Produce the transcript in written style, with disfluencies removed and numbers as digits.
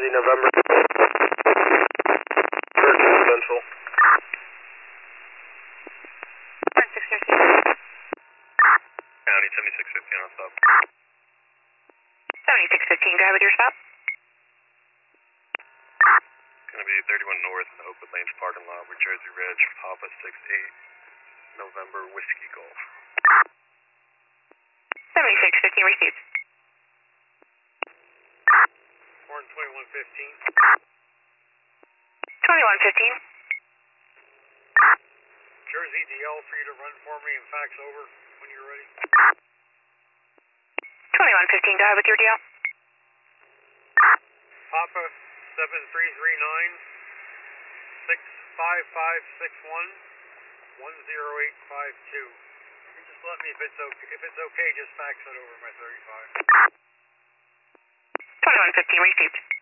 Jersey, November. Jersey Central. 1615. County 7650 on stop. 7615, go ahead with your stop. Going to be 31 North in Oakwood Lanes parking lot with Jersey Ridge, Papa 68, November Whiskey Golf. 7615 received. Horn 2115. 2115. Jersey DL for you to run for me and fax over when you're ready. 2115, go ahead with your deal. Papa 7339 65561 10852. You just let me if it's okay, just fax it over my 35. 2115 received.